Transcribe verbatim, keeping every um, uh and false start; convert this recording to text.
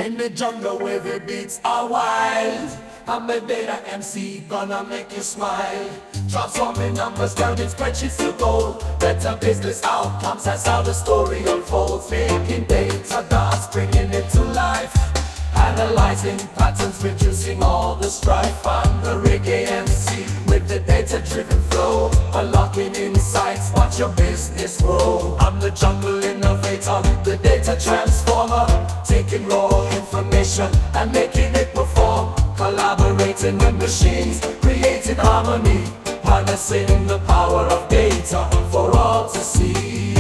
In the jungle where the beats are wild, I'm a data M C, gonna make you smile. Transforming numbers, turning spreadsheets to gold. Better business outcomes, that's how the story unfolds. Making data dance, bringing it to life. Analyzing patterns, reducing all the strife. I'm the reggae M C with the data-driven flow. Unlocking insights, watch your business grow. I'm the jungle innovator, the data transformer. Taking raw information and making it perform. Collaborating with machines, creating harmony. Harnessing the power of data for all to see.